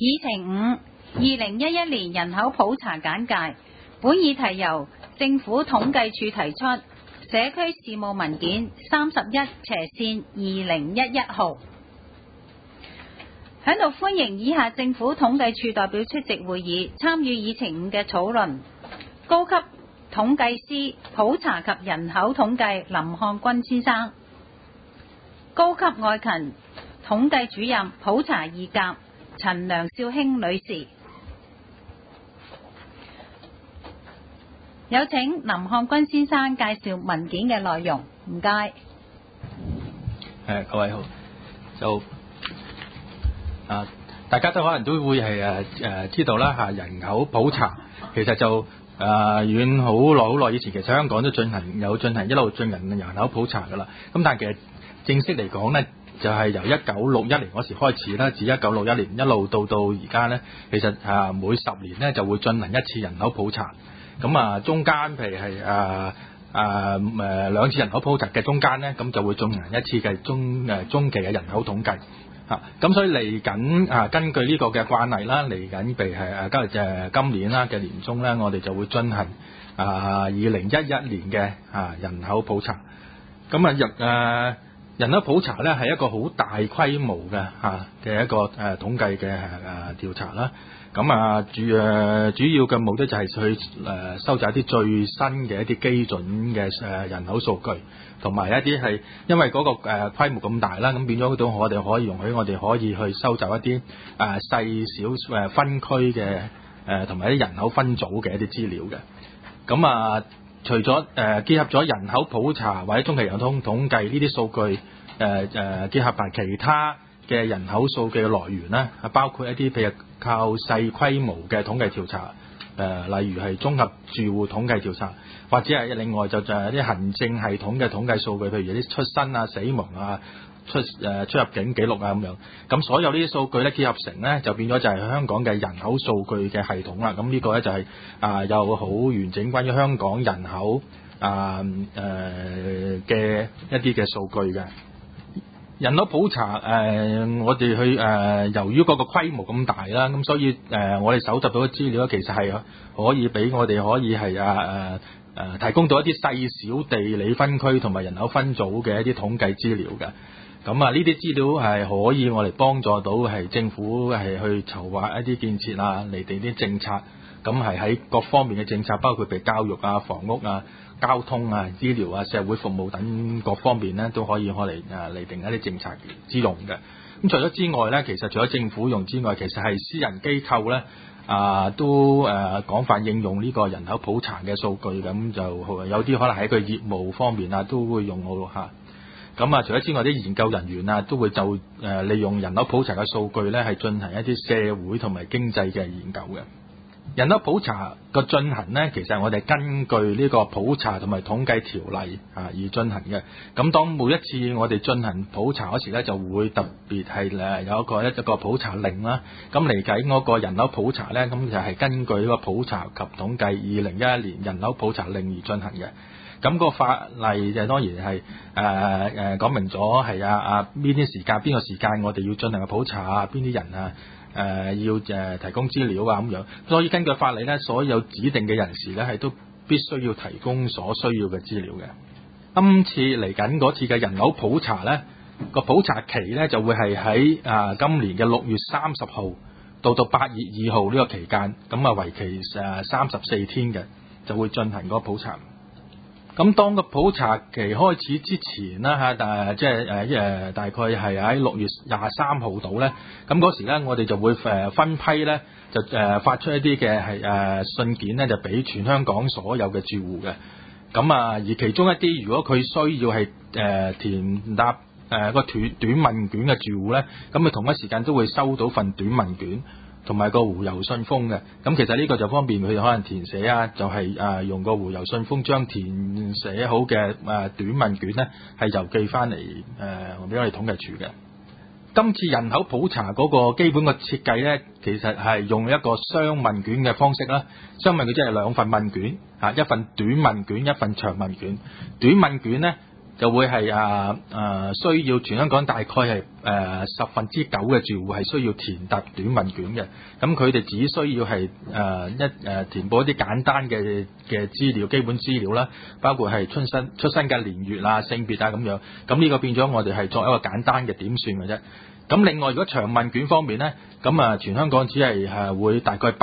議程5 2011年人口普查簡介。本議題由政府統計處提出，社區事務文件31/2011號。喺度歡迎以下政府統計處代表出席會議，參與議程5嘅討論。高級統計師普查及人口統計林漢君先生，高級外勤統計主任普查二甲陳梁少卿女士。有請林漢君先生介紹文件嘅內容，唔該。 各位好，就大家都可能都會係知道啦嚇，人口普查其實就遠好耐以前，其實香港都一路進行人口普查噶啦。咁但係其實正式嚟講呢，就係由1961年嗰時開始啦，自1961年一路到而家呢，其實每10年呢就會進行一次人口普查。咁中間譬如係兩次人口普查嘅中間呢，咁就會進行一次嘅中期嘅人口統計。咁所以嚟緊根據呢個嘅慣例啦，嚟緊譬如係今年啦嘅年中咧，我哋就會進行2011年嘅人口普查。咁人口普查咧係一個好大規模嘅一個統計嘅調查啦。咁主要嘅目的就係去收集一啲最新嘅一啲基準嘅人口數據，同埋一啲係因為嗰個規模咁大啦，咁變咗到我哋可以容許我哋可以去收集一啲細小分區嘅同埋一啲人口分組嘅一啲資料嘅。咁除咗結合咗人口普查或者中期人口統計呢啲數據，結合埋其他嘅人口數據嘅來源啦，包括一啲譬如靠細規模嘅統計調查，例如係綜合住戶統計調查，或者係另外就係一啲行政系統嘅統計數據，譬如啲出生啊、死亡啊、出入境記錄啊咁樣。咁所有呢啲數據咧結合成咧，就變咗就係香港嘅人口數據嘅系統啦。咁呢個咧就係有好完整關於香港人口嘅一啲嘅數據嘅。人口普查我哋去由於嗰個規模咁大啦，咁所以我哋搜集到嘅資料其實係可以俾我哋可以係提供到一啲細小地理分區同埋人口分組嘅一啲統計資料嘅。咁呢啲資料係可以我哋幫助到係政府係去籌劃一啲建設嚟定啲政策。咁係喺各方面嘅政策，包括譬如教育啊、房屋啊、交通啊、醫療啊、社會服務等各方面咧，都可以嚟定一啲政策之用嘅。咁除咗之外咧，其實除咗政府用之外，其實係私人機構咧都廣泛應用呢個人口普查嘅數據，咁就有啲可能喺佢業務方面都會用到嚇。咁除咗之外，啲研究人員都會就利用人口普查嘅數據咧，係進行一啲社會同埋經濟嘅研究嘅。人口普查個進行呢，其實我哋根據呢個普查同埋統計條例而進行嘅。咁當每一次我哋進行普查嗰時呢，就會特別係有一個普查令啦。咁嚟緊嗰個人口普查呢，咁就係根據呢個普查及統計2011年人口普查令而進行嘅。咁個法例就當然係講明咗係邊個時間我哋要進行嘅普查邊啲人要提供資料咁樣，所以根據法例咧，所有指定嘅人士咧係都必須要提供所需要嘅資料嘅。今次嚟緊嗰次嘅人口普查咧，個普查期咧就會係喺今年嘅6月30號到8月2號呢個期間，咁為期34天嘅，就會進行嗰個普查。咁當個普查期開始之前啦大概係喺6月23號度咧，咁嗰時咧我哋就會分批咧就發出一啲嘅係信件咧，就俾全香港所有嘅住戶嘅。咁而其中一啲如果佢需要係填答個短問卷嘅住戶咧，咁佢同一時間都會收到份短問卷同埋個回郵信封嘅。咁其實呢個就方便佢哋可能填寫就係用個回郵信封將填寫好嘅短問卷咧係郵寄翻嚟俾我哋統計處嘅。今次人口普查嗰個基本嘅設計咧，其實係用一個雙問卷嘅方式啦。雙問卷即係兩份問卷一份短問卷，一份長問卷。短問卷咧就會係需要全香港大概係9%嘅住戶係需要填答短問卷嘅，咁佢哋只需要係填報一啲簡單嘅資料，基本資料啦，包括係出生嘅年月啊、性別啊咁樣，咁呢個變咗我哋係作一個簡單嘅點算嘅啫。咁另外如果長問卷方面咧，咁全香港只係會大概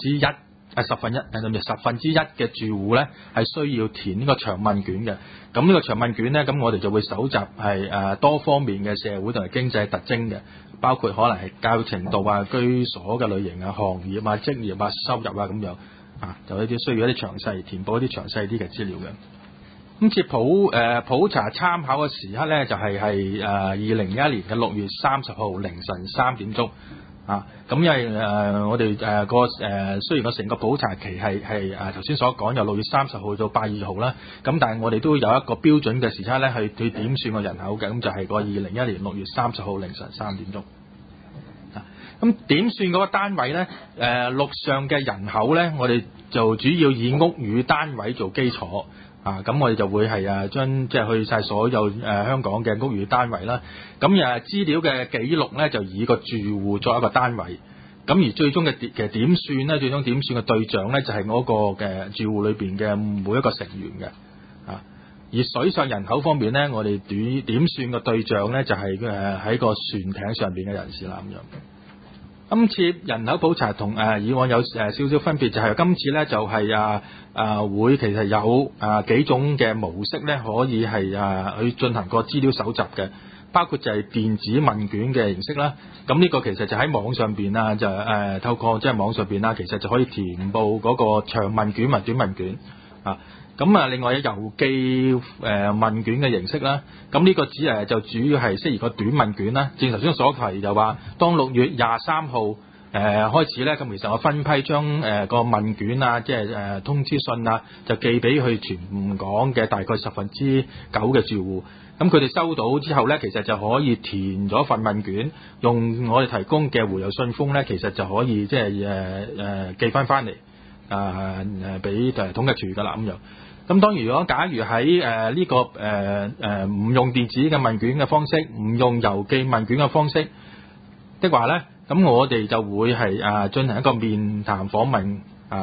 1%。10分之一嘅住戶咧係需要填呢個長問卷嘅，咁呢個長問卷咧，咁我哋就會搜集係多方面嘅社會同埋經濟特徵嘅，包括可能係教育程度啊、居所嘅類型啊、行業啊、職業啊、收入啊咁樣就一啲需要一啲詳細填報一啲詳細啲嘅資料嘅。咁接普查參考嘅時刻咧，就係2021年嘅6月30號凌晨3點鐘。咁因為我哋雖然個成個普查期係頭先所講由6月30號到8月2號啦，咁但係我哋都有一個標準嘅時差咧去點算個人口嘅，咁就係個2021年6月30號凌晨3點鐘。咁點算嗰個單位咧，陸上嘅人口咧，我哋就主要以屋宇單位做基礎。咁我哋就會係將即係去晒所有香港嘅屋宇單位啦。咁資料嘅記錄咧就以個住戶作一個單位。咁而最終嘅點算咧，最終點算嘅對象咧就係嗰個嘅住戶裏邊嘅每一個成員嘅。而水上人口方面咧，我哋點算嘅對象咧就係喺個船艇上邊嘅人士啦咁樣。今次人口普查同以往有少少分別，就係今次咧就係會其實有幾種嘅模式咧，可以係去進行個資料搜集嘅，包括就係電子問卷嘅形式啦。咁呢個其實就喺網上邊啦，就透過即係網上邊啦，其實就可以填報嗰個長問卷或短問卷咁另外有郵寄問卷嘅形式啦，咁呢個就主要係適宜個短問卷啦。正如頭先所提就話，當6月23號開始咧，咁其實我分批將個問卷即係通知信就寄俾去全港嘅大概9%嘅住戶。咁佢哋收到之後咧，其實就可以填咗份問卷，用我哋提供嘅回郵信封咧，其實就可以即係寄翻嚟俾統計處噶啦咁樣。咁當然，如果假如喺呢個唔用電子嘅問卷嘅方式，唔用郵寄問卷嘅方式的話咧，咁我哋就會係進行一個面談訪問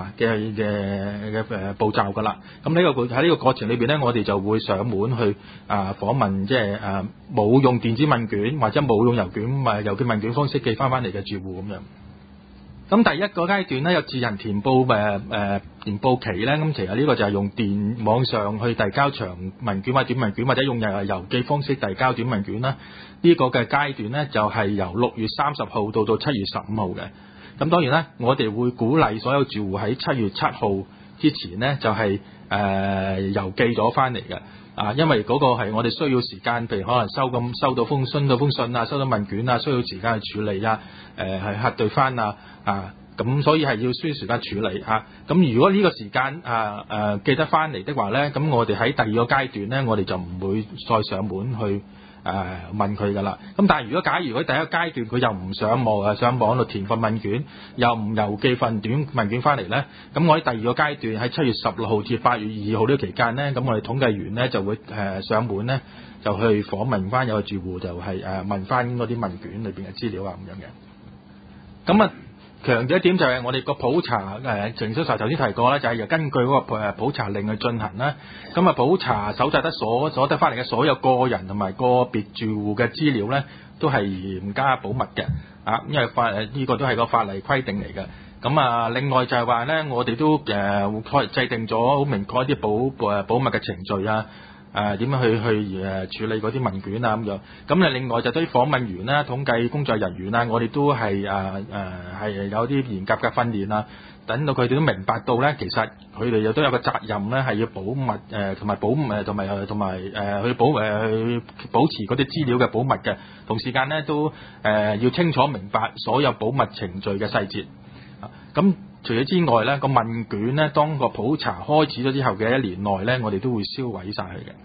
嘅步驟噶啦。咁喺呢個過程裏邊咧，我哋就會上門去訪問，即係冇用電子問卷或者冇用郵寄問卷方式寄翻嚟嘅住戶咁樣。咁第一個階段咧，有自行填報填報期咧，咁其實呢個就係用網上去遞交長問卷或者短問卷，或者用郵寄方式遞交短問卷啦。呢個嘅階段咧就係由6月30號到7月15號嘅。咁當然啦，我哋會鼓勵所有住戶喺7月7號之前咧就係郵寄咗翻嚟嘅。因為嗰個係我哋需要時間，譬如可能收到封信收到問卷需要時間去處理去核對翻咁所以係需要時間處理咁如果呢個時間記得翻嚟的話咧，咁我哋喺第二個階段咧，我哋就唔會再上門去問佢噶啦。咁但係如果假如佢第一個階段佢又唔上網度填份問卷，又唔郵寄份短問卷翻嚟咧，咁我喺第二個階段喺7月16號至8月2號呢個期間咧，咁我哋統計員咧就會上門咧就去訪問翻有個住戶，就係問翻嗰啲問卷裏邊嘅資料咁樣嘅。咁強調一點就係我哋個普查程式上頭先提過啦，就係根據嗰個普查令去進行啦。咁普查搜集得所得翻嚟嘅所有個人同埋個別住戶嘅資料咧，都係嚴加保密嘅。因為呢個都係個法例規定嚟嘅。咁另外就係話咧，我哋都制定咗好明確一啲保密嘅程序點樣去處理嗰啲問卷咁樣。咁另外就對於訪問員啦、統計工作人員啦，我哋都係係有啲嚴格嘅訓練等到佢哋都明白到咧，其實佢哋又都有個責任咧，係要保密同埋去保持嗰啲資料嘅保密嘅。同時間咧都要清楚明白所有保密程序嘅細節。咁除咗之外咧，個問卷咧，當個普查開始咗之後嘅1年內咧，我哋都會銷毀晒佢嘅。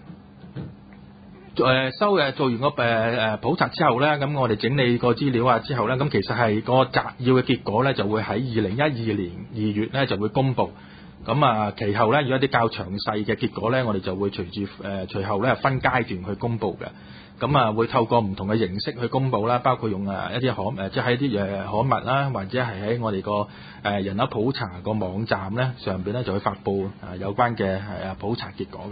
做完個普查之後咧，咁我哋整理個資料之後咧，咁其實係個摘要嘅結果咧，就會喺2012年2月咧就會公佈。 咁其後咧，如果一啲較詳細嘅結果咧，我哋就會隨後咧分階段去公佈嘅。咁會透過唔同嘅形式去公佈啦，包括用一啲即係一啲刊物啦，或者係喺我哋個人口普查個網站咧上邊咧就會發布有關嘅普查結果嘅。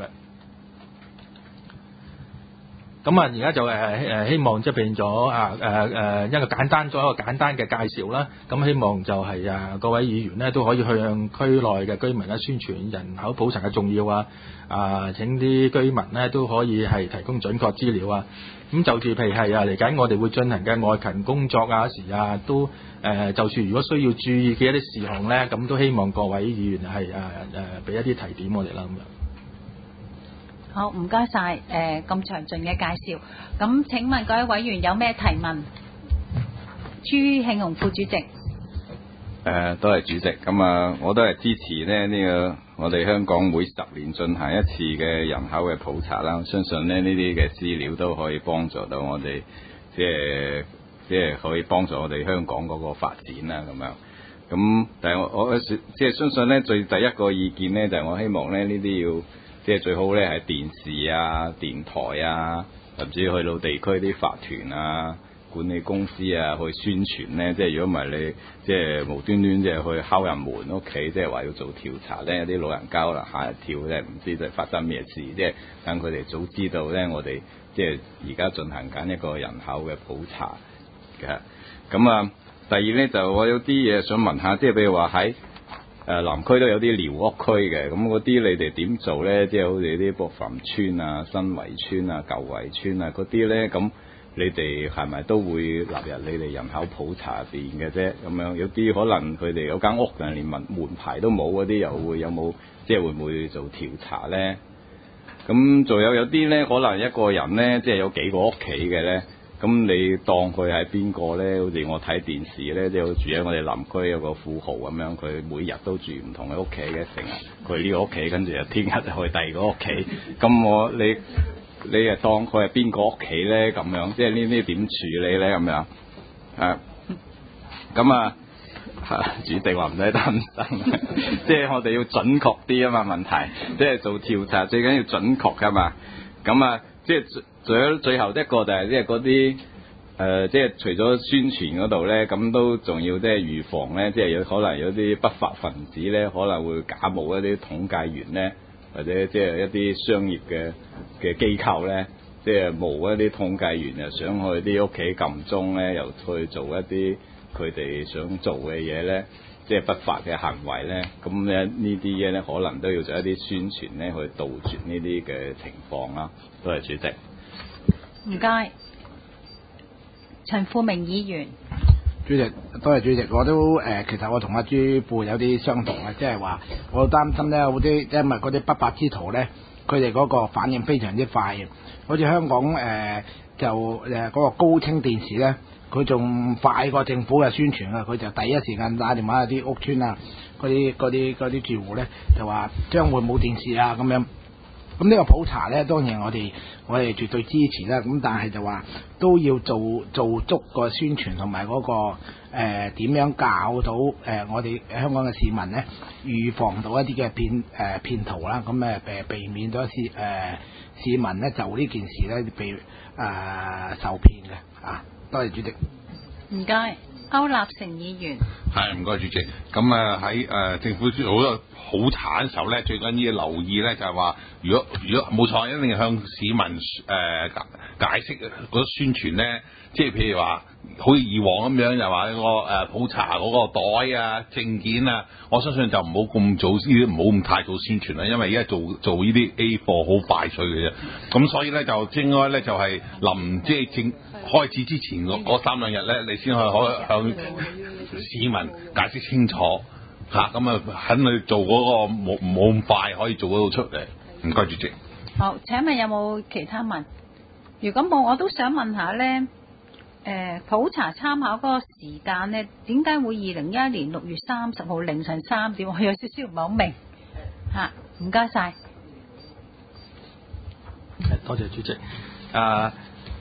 咁而家就希望即係變咗一個簡單嘅介紹啦。咁希望就係各位議員咧都可以向區內嘅居民咧宣傳人口普查嘅重要請啲居民咧都可以係提供準確資料啊。咁就住譬如係嚟緊我哋會進行嘅外勤工作都就算如果需要注意嘅一啲事項咧，咁都希望各位議員係俾一啲提點我哋啦咁樣。 好，唔該晒咁詳盡嘅介紹。咁請問各位委員有咩提問？朱慶雄副主席。 多謝主席。咁我都係支持呢個我哋香港每10年進行一次嘅人口嘅普查啦。相信呢啲嘅資料都可以幫助到我哋，即係可以幫助我哋香港嗰個發展啦咁樣。咁但係我即係相信呢，第一個意見呢，就係我希望呢啲要。即係最好咧，係電視電台甚至去到地區啲法團管理公司去宣傳咧。即係如果唔係你即係無端端即係去敲人門屋企，即係話要做調查咧，有啲老人家可能嚇一跳咧，唔知就發生咩事。即係等佢哋早知道咧，我哋即係而家進行緊一個人口嘅普查嘅。咁第二咧就我有啲嘢想問下，即係譬如話喺南區都有啲寮屋區嘅，咁嗰啲你哋點做咧？即係好似啲薄扶林村新圍村舊圍村嗰啲咧，咁你哋係咪都會納入你哋人口普查入邊嘅啫？咁樣有啲可能佢哋有間屋連門牌都冇嗰啲，又會有冇即係會唔會做調查咧？咁仲有啲咧，可能一個人咧，即係有幾個屋企嘅咧。咁你當佢係邊個咧？好似我睇電視咧，即係住喺我哋林區有個富豪咁樣，佢每日都住唔同嘅屋企嘅，成日佢呢個屋企，跟住又聽日去第二個屋企。咁你又當佢係邊個屋企咧？咁樣即係呢啲點處理咧？咁樣咁主席話唔使擔心，即係我哋要準確啲啊嘛問題，即係做調查最緊要準確噶嘛。咁即係最後一個就係即係嗰啲即係除咗宣傳嗰度咧，咁都仲要即係預防咧，即係可能有啲不法分子咧，可能會假冒一啲統計員咧，或者即係一啲商業嘅機構咧，即係冒一啲統計員又想去啲屋企撳鐘咧，又去做一啲佢哋想做嘅嘢咧，即係不法嘅行為咧，咁咧呢啲嘢咧可能都要做一啲宣傳咧，去杜絕呢啲嘅情況啦。多謝主席。 唔該，陳富明議員。 主席，多謝主席。我都其實我同阿朱輩有啲相同嘅，即係話我擔心咧，好啲因為嗰啲不法之徒咧，佢哋嗰個反應非常之快嘅。好似香港就嗰個高清電視咧，佢仲快過政府嘅宣傳啊！佢就第一時間打電話啲屋邨嗰啲住戶咧，就話將會冇電視咁樣。咁呢個普查咧，當然我哋絕對支持啦。咁但係就話都要做足個宣傳同埋嗰個點樣教到我哋香港嘅市民咧，預防到一啲嘅騙徒啦。咁避免咗市民咧就呢件事咧被受騙嘅。多謝主席。 唔該，歐立成議員。 係，唔該主席。咁喺政府做好多普查嘅時候咧，最緊要留意咧就係話，如果冇錯，一定要向市民解釋嗰啲宣傳咧，即係譬如話，好似以往咁樣，又話個普查嗰個袋證件我相信就唔好咁早，呢啲唔好咁太早宣傳啦，因為而家做呢啲 A 貨好快脆嘅啫。咁所以咧就應該咧就係臨即係正開始之前嗰3兩日咧，你先可以向市民解釋清楚。咁肯去做嗰個冇咁快可以做得到出嚟。唔該主席。 好，請問有冇其他問？如果冇，我都想問下咧，普查參考嗰個時間咧，點解會2011年6月30號凌晨3點？我有少少唔係好明。唔該晒。 多謝主席。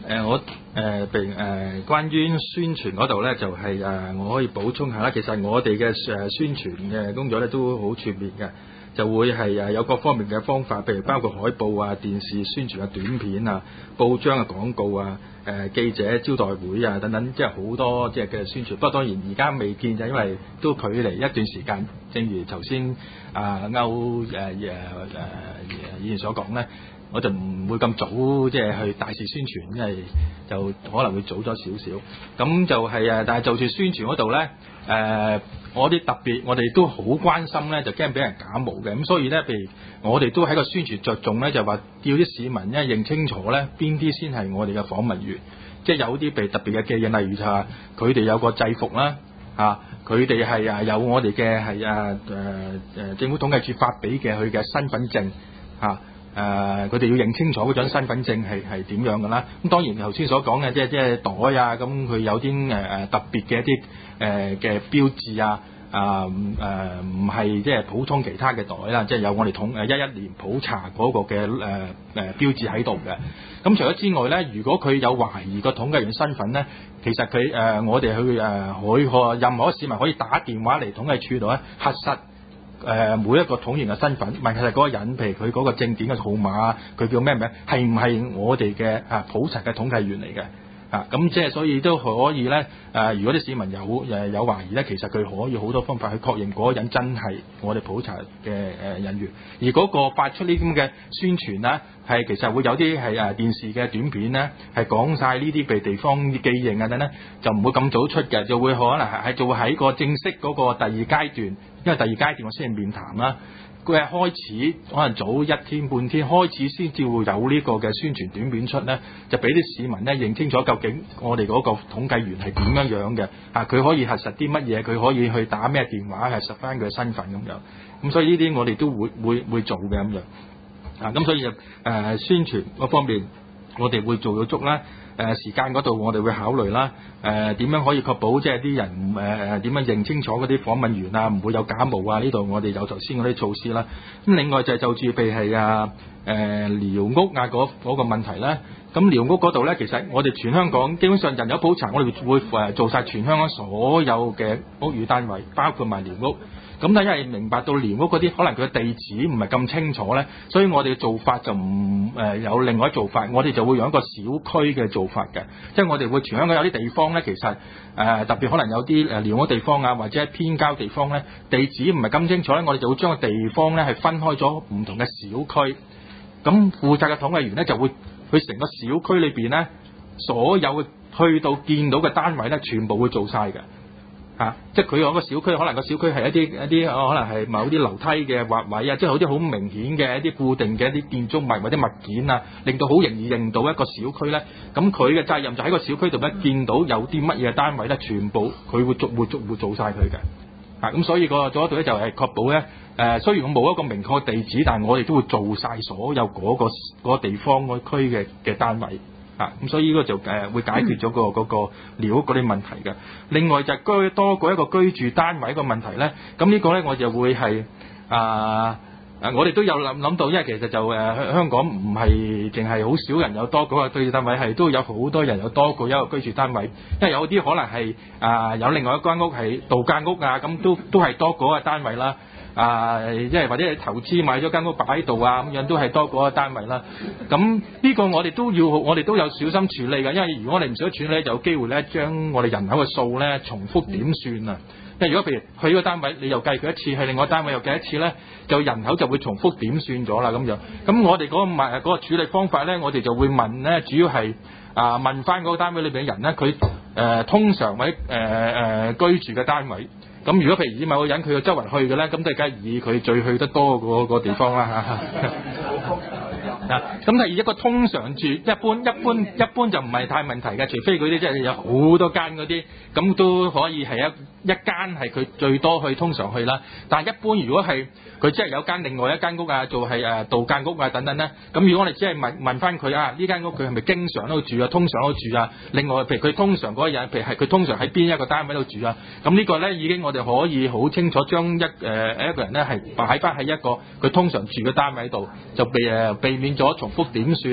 我譬如關於宣傳嗰度咧，就係我可以補充下啦。其實我哋嘅宣傳嘅工作咧都好全面嘅，就會係有各方面嘅方法，譬如包括海報啊、電視宣傳嘅短片啊、報章嘅廣告啊、記者招待會啊等等，即係好多即係嘅宣傳。不過當然而家未見就因為都距離一段時間，正如頭先歐議員所講咧。我就唔會咁早即係去大肆宣傳，因為就可能會早咗少少。咁就係但係就住宣傳嗰度咧，我哋都好關心咧，就驚俾人假冒嘅。咁所以咧，譬如我哋都喺個宣傳着重咧，就話叫啲市民咧認清楚咧，邊啲先係我哋嘅訪問員，即係有啲被特別嘅記憶，例如就係佢哋有個制服啦，佢哋係有我哋嘅係政府統計處發俾嘅佢嘅身份證佢哋要認清楚嗰張身份證係點樣㗎啦。咁當然頭先所講嘅即係袋啊，咁佢有啲特別嘅一啲嘅標誌啊，唔係即係普通其他嘅袋啦，即係有我哋11年普查嗰個嘅標誌喺度嘅。咁除咗之外咧，如果佢有懷疑個統計員身份咧，其實佢我哋去任何市民可以打電話嚟統計處度咧核實。每一個統員嘅身份，問其實嗰個人，譬如佢嗰個證件嘅號碼，佢叫咩名，係唔係我哋嘅普查嘅統計員嚟嘅？咁即係所以都可以咧。如果啲市民有懷疑咧，其實佢可以好多方法去確認嗰個人真係我哋普查嘅人員。而嗰個發出呢啲咁嘅宣傳咧，係其實會有啲係電視嘅短片咧，係講晒呢啲被地方記認啊等咧，就唔會咁早出嘅，就會可能就會喺個正式嗰個第二階段，因為第二階段我先係面談啦。佢係開始可能早一天半天開始先至會有呢個嘅宣傳短片出咧，就俾啲市民咧認清楚究竟我哋嗰個統計員係點樣嘅，佢可以核實啲乜嘢，佢可以去打咩電話核實翻佢嘅身份咁樣。咁所以呢啲我哋都會做嘅咁樣。咁所以宣傳嗰方面我哋會做到足啦。時間嗰度我哋會考慮啦。點樣可以確保即係啲人點樣認清楚嗰啲訪問員啊，唔會有假冒啊？呢度我哋有頭先嗰啲措施啦。咁另外就係就住譬如係寮屋嗰個問題啦。咁寮屋嗰度咧，其實我哋全香港基本上人口普查，我哋會做晒全香港所有嘅屋宇單位，包括埋寮屋。咁因為明白到寮屋嗰啲可能佢嘅地址唔係咁清楚咧，所以我哋嘅做法就唔有另外一做法，我哋就會用一個小區嘅做法嘅，即係我哋會全香港有啲地方咧，其實特別可能有啲寮屋地方啊，或者係偏郊地方咧，地址唔係咁清楚咧，我哋就會將個地方咧係分開咗唔同嘅小區，咁負責嘅統計員咧就會去成個小區裏邊咧，所有去到見到嘅單位咧，全部會做晒嘅。即係佢有個小區，可能個小區係一啲可能係某啲樓梯嘅劃位啊，即係好啲好明顯嘅一啲固定嘅一啲建築物或者物件啊，令到好容易認到一個小區咧。咁佢嘅責任就喺個小區度咧，見到有啲乜嘢單位咧，全部佢會逐戶做晒佢嘅。咁所以做嗰度咧就係確保咧，雖然我冇一個明確地址，但係我哋都會做晒所有嗰個地方嗰區嘅單位。咁所以呢個就會解決咗嗰個寮屋嗰啲問題嘅。另外就係多過一個居住單位個問題咧，咁呢個咧我就會係我哋都有諗到，因為其實就香港唔係淨係好少人有多過一個居住單位，係都有好多人有多過一個居住單位，因為有啲可能係有另外一間屋係度假屋啊，咁都係多過一個單位啦。即係或者係投資買咗間屋擺喺度啊，咁樣都係多過一個單位啦。咁呢個我哋都有小心處理嘅，因為如果我哋唔小心處理，就有機會咧將我哋人口嘅數咧重複點算啊。因為如果譬如去呢個單位，你又計佢一次，去另外一個單位又計一次咧，就人口就會重複點算咗啦咁樣。咁我哋嗰個處理方法咧，我哋就會問咧，主要係問翻嗰個單位裏邊嘅人咧，佢通常或者居住嘅單位。咁如果譬如以某個人佢要周圍去嘅咧，咁就梗係以佢最去得多嗰個地方啦嚇。咁第二一個通常住一般就唔係太問題嘅，除非嗰啲即係有好多間嗰啲，咁都可以係一間係佢最多去通常去啦。但係一般如果係佢即係有間另外一間屋啊，做係度假屋啊等等咧，咁如果我哋只係問翻佢呢間屋佢係咪經常喺度住啊，通常喺度住啊？另外譬如佢通常嗰個人，譬如係佢通常喺邊一個單位度住啊？咁呢個咧已經我哋可以好清楚將一個人咧係擺翻喺一個佢通常住嘅單位度，就避免咗重複點算，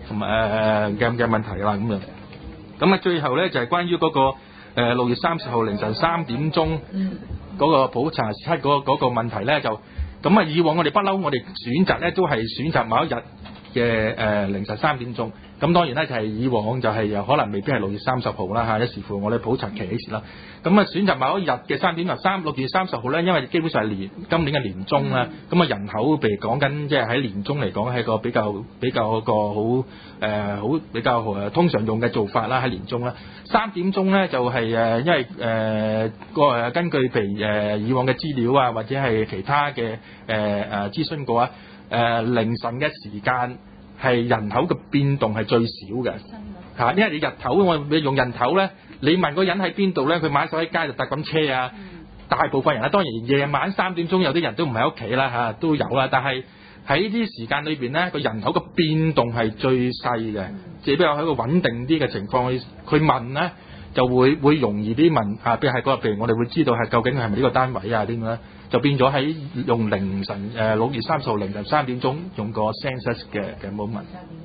同埋嘅問題啦咁樣。咁啊最後咧就係關於嗰個6月30號凌晨3點鐘嗰個普查時刻嗰個問題咧，就咁啊以往我哋不嬲，我哋選擇咧都係選擇某一日嘅凌晨3點鐘。咁當然咧就係以往就係有可能未必係6月30號啦嚇，一視乎我哋普查期幾時啦。咁啊選擇某一日嘅3點6月30號咧，因為基本上係今年嘅年中啦，咁啊人口譬如講緊即係喺年中嚟講係個比較個好好比較通常用嘅做法啦，喺年中啦。3點鐘咧就係因為根據譬如以往嘅資料啊，或者係其他嘅諮詢過啊，凌晨嘅時間係人口嘅變動係最少嘅嚇，因為你日頭我用人頭咧，你問個人喺邊度咧，佢買手喺街度搭緊車啊，大部分人啦，當然夜晚3點鐘有啲人都唔喺屋企啦嚇，都有啦，但係喺呢啲時間裏邊咧，個人口嘅變動係最細嘅，即係比較喺一個穩定啲嘅情況，佢問咧就會容易啲問嚇，譬如我哋會知道係究竟係咪呢個單位啊點樣，就變咗喺用凌晨6月30號凌晨3點鐘用個 census 嘅 moment。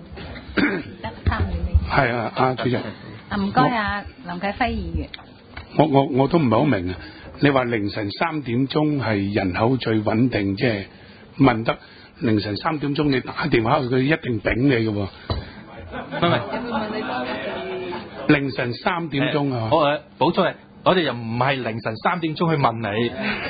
係啊，阿主席。 唔該啊，林啟輝議員。 我都唔係好明啊！你話凌晨3點鐘係人口最穩定，即係問得凌晨3點鐘你打電話佢一定頂你嘅喎。凌晨3點鐘啊！ 我補充係，我哋又唔係凌晨3點鐘去問你。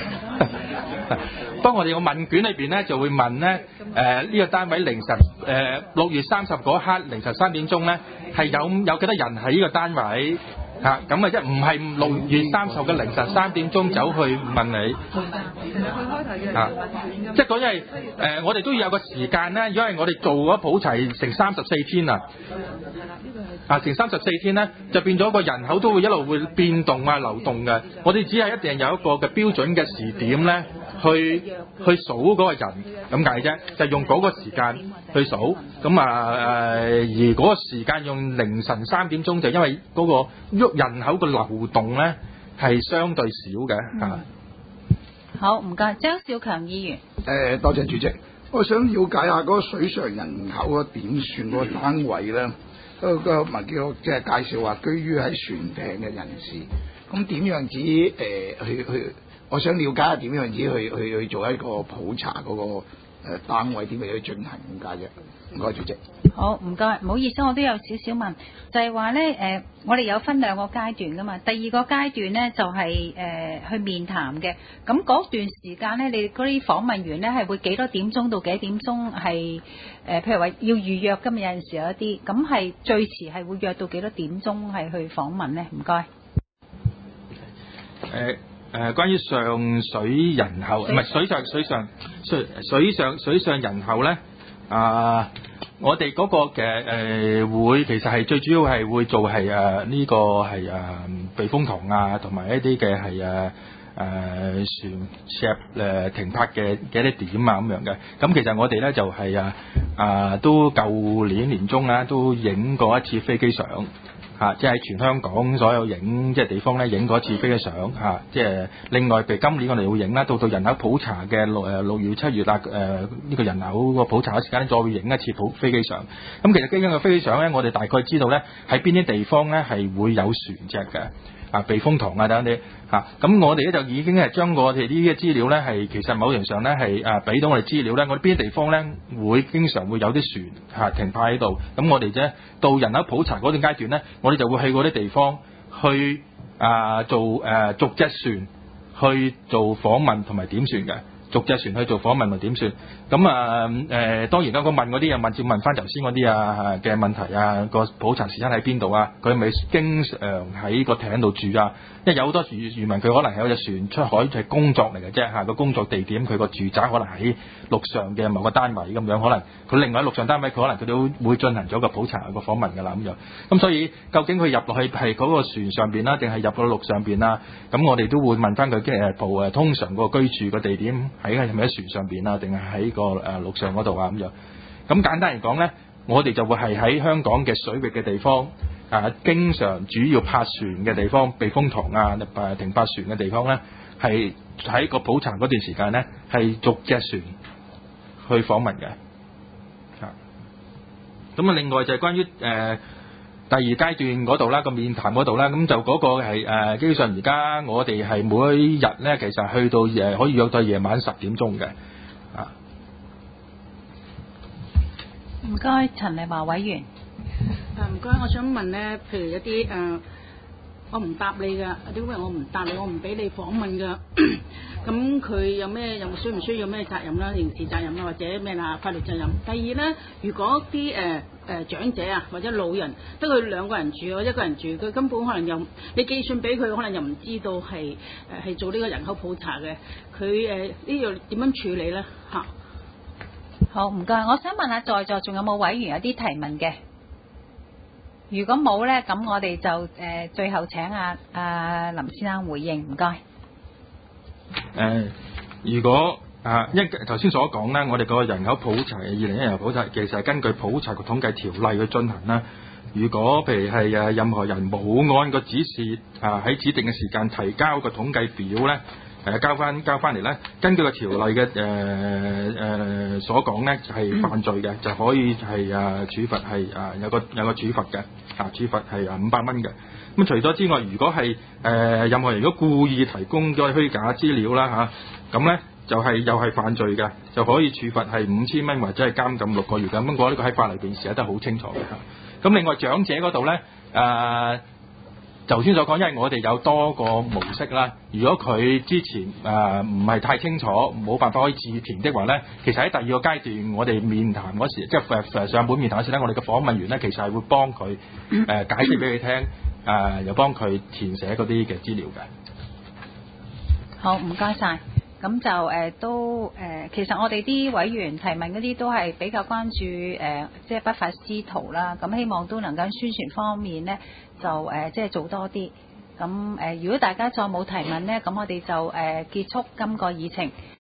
當我哋個問卷裏邊咧，就會問咧呢個單位凌晨6月30嗰刻凌晨3點鐘咧，係有幾多人喺呢個單位嚇？咁啊即係唔係6月30號嘅凌晨3點鐘走去問你嚇？即係講因為我哋都要有個時間咧，因為我哋做咗普查成34天啊。成34天咧，就變咗個人口都會一路會變動啊、流動嘅。我哋只係一定有一個嘅標準嘅時點咧，去數嗰個人咁解啫，就用嗰個時間去數。咁而嗰個時間用凌晨3點鐘，就因為嗰個人口嘅流動咧係相對少嘅嚇。 好，唔該，張少強議員。 多謝主席，我想了解下嗰個水上人口嗰點算嗰個單位咧。個文叫即係介紹話居於喺船艇嘅人士，咁點樣子去？我想了解下點樣子去做一個普查嗰個單位點樣去進行咁解啫？唔該，主席。 好，唔該，唔好意思，我都有少少問，就係話咧我哋有分兩個階段噶嘛。第二個階段咧就係去面談嘅，咁嗰段時間咧，你嗰啲訪問員咧係會幾多點鐘到幾點鐘係譬如話要預約，今日有陣時有一啲，咁係最遲係會約到幾多點鐘係去訪問咧？唔該。 關於上水人口唔係水上人口咧我哋嗰個嘅會其實係最主要係會做係呢個係避風塘啊，同埋一啲嘅係船隻停泊嘅一啲點啊咁樣嘅。咁其實我哋咧就係都舊年年中啊都影過一次飛機相。即係喺全香港所有影即係地方咧影過一次飛機相即係另外譬如今年我哋會影啦，到人口普查嘅6月7月啦呢個人口個普查嘅時間咧再會影一次飛機相。咁其實機嘅飛機相咧，我哋大概知道咧喺邊啲地方咧係會有船隻嘅避風塘啊等啲咁我哋咧就已經係將我哋呢啲嘅資料咧係其實某程度上咧係俾到我哋資料咧，我哋邊啲地方咧會經常會有啲船停泊喺度，咁我哋啫到人口普查嗰段階段咧，我哋就會去嗰啲地方去做逐隻船去做訪問同埋點算嘅。逐隻船去做訪問咪點算？咁當然啦，佢問嗰啲又照問翻頭先嗰啲嘅問題啊，個普查時間喺邊度啊？佢係咪經常喺個艇度住啊？因為有好多漁民佢可能係有隻船出海係工作嚟嘅啫，個工作地點佢個住宅可能喺陸上嘅某個單位咁樣，可能佢另外陸上單位佢可能佢都會進行咗個普查個訪問㗎啦咁樣。咁所以究竟佢入落去係嗰個船上邊啦，定係入到陸上邊啦？咁我哋都會問翻佢通常個居住個地點。係咪喺船上邊啊？定係喺個陸上嗰度啊？咁樣咁簡單嚟講咧，我哋就會係喺香港嘅水域嘅地方經常主要泊船嘅地方，避風塘啊、停泊船嘅地方咧，係喺個普查嗰段時間咧，係逐隻船去訪問嘅。 咁啊，另外就係關於第二階段嗰度啦，個面談嗰度啦，咁就嗰個係基本上而家我哋係每日咧，其實去到可以約到夜晚10點鐘嘅啊。 唔該，陳麗華委員。 唔該，我想問咧，譬如一啲我唔答你㗎，點解我唔答你，我唔俾你訪問㗎？咁佢有咩需唔需要咩責任啦？刑事責任啦，或者咩啦法律責任？第二咧，如果啲長者啊或者老人得佢兩個人住或者一個人住，佢根本可能又你寄信俾佢，可能又唔知道係做呢個人口普查嘅，佢呢度點樣處理咧？嚇！ 好，唔該。我想問下在座仲有冇委員有啲提問嘅？如果冇咧，咁我哋就最後請林先生回應，唔該。 如果因為頭先所講咧，我哋個人口普查2011人口普查其實係根據普查局統計條例去進行啦。如果譬如係任何人冇按個指示喺指定嘅時間提交個統計表咧，交翻嚟咧，根據個條例嘅所講咧係犯罪嘅，就可以係處罰係有個處罰嘅處罰係500蚊嘅。咁除咗之外，如果係任何人如果故意提供咗虛假資料啦咁咧就係又係犯罪嘅，就可以處罰係5000蚊或者係監禁6個月嘅。咁我呢個喺法例裏邊寫得好清楚嘅。咁另外長者嗰度咧頭先所講，因為我哋有多個模式啦。如果佢之前唔係太清楚，冇辦法可以自填的話咧，其實喺第二個階段，我哋面談嗰時，即係上門面談嗰時咧，我哋嘅訪問員咧，其實係會幫佢解釋俾佢聽，又幫佢填寫嗰啲嘅資料嘅。 好，唔該晒。咁就其實我哋啲委員提問嗰啲都係比較關注即係不法之徒啦。咁希望都能夠宣傳方面咧，就即係做多啲。咁如果大家再冇提問咧，咁我哋就結束今個議程。